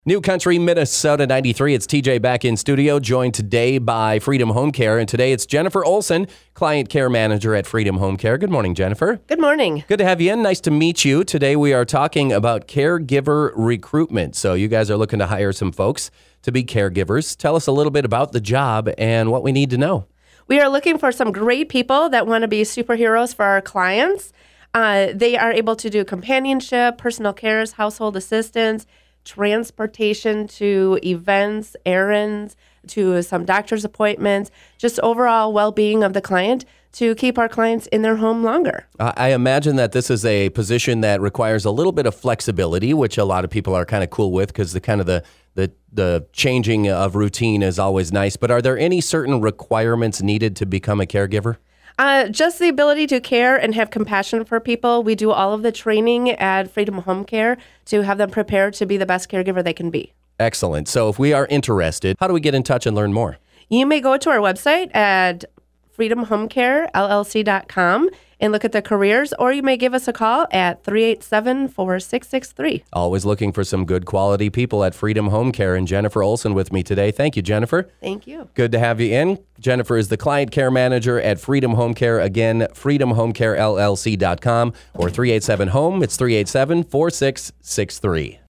New Country, Minnesota 93. It's TJ back in studio, joined today by Freedom Home Care. And today it's Jennifer Olson, Client Care Manager at Freedom Home Care. Good morning, Jennifer. Good morning. Good to have you in. Nice to meet you. Today we are talking about caregiver recruitment. So you guys are looking to hire some folks to be caregivers. Tell us a little bit about the job and what we need to know. We are looking for some great people that want to be superheroes for our clients. They are able to do companionship, personal cares, household assistance, transportation to events, errands, to some doctor's appointments, just overall well-being of the client to keep our clients in their home longer. I imagine that this is a position that requires a little bit of flexibility, which a lot of people are kind of cool with because the changing of routine is always nice. But are there any certain requirements needed to become a caregiver? Just the ability to care and have compassion for people. We do all of the training at Freedom Home Care to have them prepared to be the best caregiver they can be. Excellent. So if we are interested, how do we get in touch and learn more? You may go to our website at freedomhomecarellc.com and look at the careers, or you may give us a call at 387-4663. Always looking for some good quality people at Freedom Home Care, and Jennifer Olson with me today. Thank you, Jennifer. Thank you. Good to have you in. Jennifer is the Client Care Manager at Freedom Home Care. Again, freedomhomecarellc.com or 387-HOME. It's 387-4663.